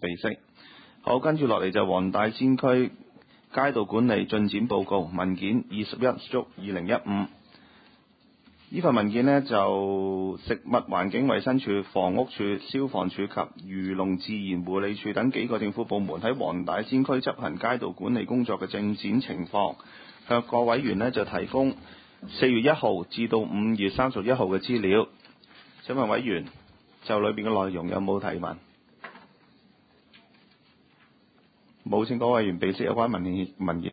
備悉。好，跟住落嚟就黃大仙區街道管理進展報告文件21/2015。呢份文件呢，就食物環境衛生署、房屋署、消防處及漁農自然護理署等幾個政府部門喺黃大仙區執行街道管理工作嘅進展情況，向各委員呢就提供4月1號至到5月31號嘅資料。請問委員就裏邊嘅內容有冇提問？冇，請各位委員備悉有關文件。